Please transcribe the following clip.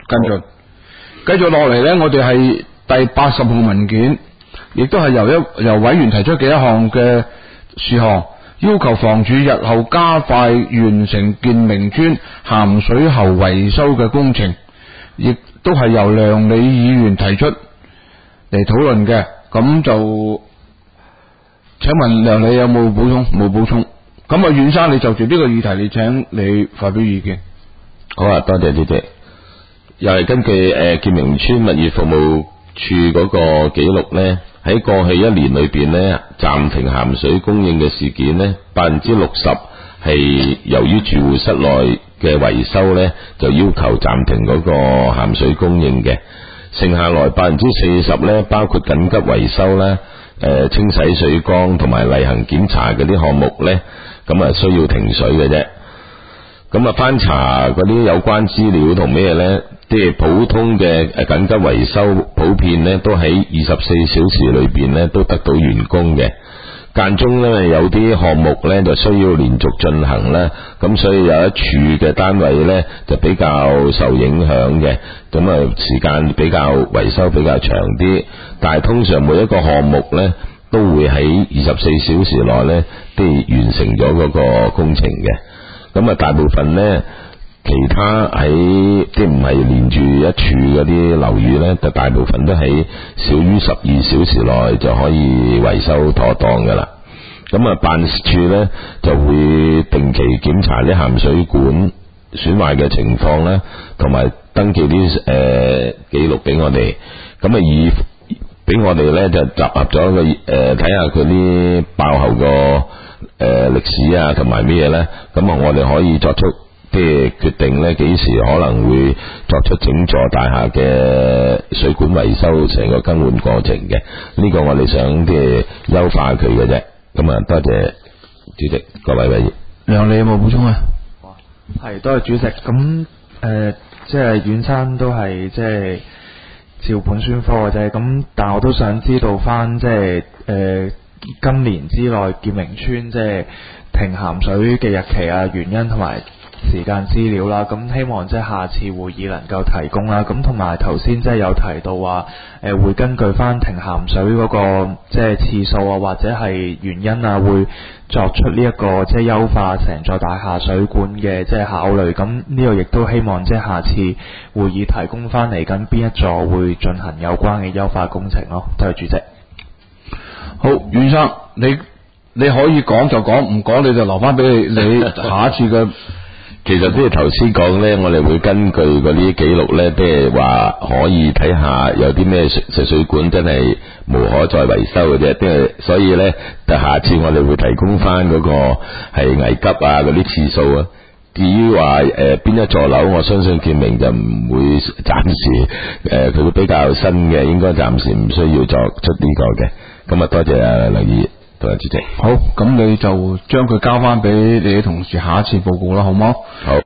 跟進。繼續落嚟呢，我哋係第80號文件，亦都係由委員提出嘅一項嘅事項，要求房署日後加快完成建明村鹹水喉維修嘅工程，亦都係由梁理議員提出嚟討論嘅。咁就請問梁理有冇補充？冇補充。咁啊，阮生，你就住呢個議題，你請你發表意見。 好啊，多謝主席。又係根據建明村物業服務處嗰個記錄呢，喺過去1年裏邊呢，暫停鹹水供應嘅事件呢，60%係由於住戶室內嘅維修呢，就要求暫停嗰個鹹水供應嘅。剩下來40%呢，包括緊急維修啦、清洗水缸同埋例行檢查嗰啲項目呢，咁啊需要停水嘅啫。咁啊，翻查嗰啲有關資料同咩呢？即係普通嘅緊急維修，普遍呢都喺24小時裏邊呢都得到完工嘅。間中呢有啲項目呢就需要連續進行啦，咁所以有一處嘅單位呢就比較受影響嘅。咁啊，時間比較維修比較長啲，但係通常每一個項目呢都會喺24小時內呢都完成咗嗰個工程嘅。咁啊，大部分呢，其他喺即唔係連住一處嗰啲樓宇呢，就大部分都喺少於12小時內就可以維修妥當噶啦。咁啊，辦事處呢就會定期檢查啲鹹水管損壞嘅情況啦，同埋登記啲記錄俾我哋。咁啊，以俾我哋呢就集合咗個睇下佢啲爆喉個歷史啊，同埋咩嘢呢？咁啊，我哋可以作出即係決定呢，幾時可能會作出整座大廈嘅水管維修成個更換過程嘅。呢個我哋想即係優化佢嘅啫。咁啊，多謝主席，各位委員。 梁理有冇補充啊？ 係，多謝主席。咁即係阮生都係即係照本宣科嘅啫。咁但我都想知道翻即係今年之內建明村即係停鹹水嘅日期啊、原因同埋時間資料啦。咁希望即係下次會議能夠提供啦。咁同埋頭先即係有提到話會根據翻停鹹水嗰個即係次數啊，或者係原因啊，會作出呢一個即係優化成座大廈水管嘅即係考慮。咁呢個亦都希望即係下次會議提供翻嚟緊邊一座會進行有關嘅優化工程咯。多謝主席。 好，阮生，你可以講就講，唔講你就留翻俾你下一次嘅。 其實即係頭先講呢，我哋會根據嗰啲記錄呢，即係話可以睇下有啲咩食水管真係無可再維修嘅啫。即係所以呢，就下次我哋會提供翻嗰個係危急啊嗰啲次數啊。至於話邊一座樓，我相信建明就唔會暫時佢會比較新嘅，應該暫時唔需要作出呢個嘅。咁啊，多謝梁議員，多謝主席。 好，咁你就將佢交翻俾你啲同事下一次報告啦，好冇？ 好。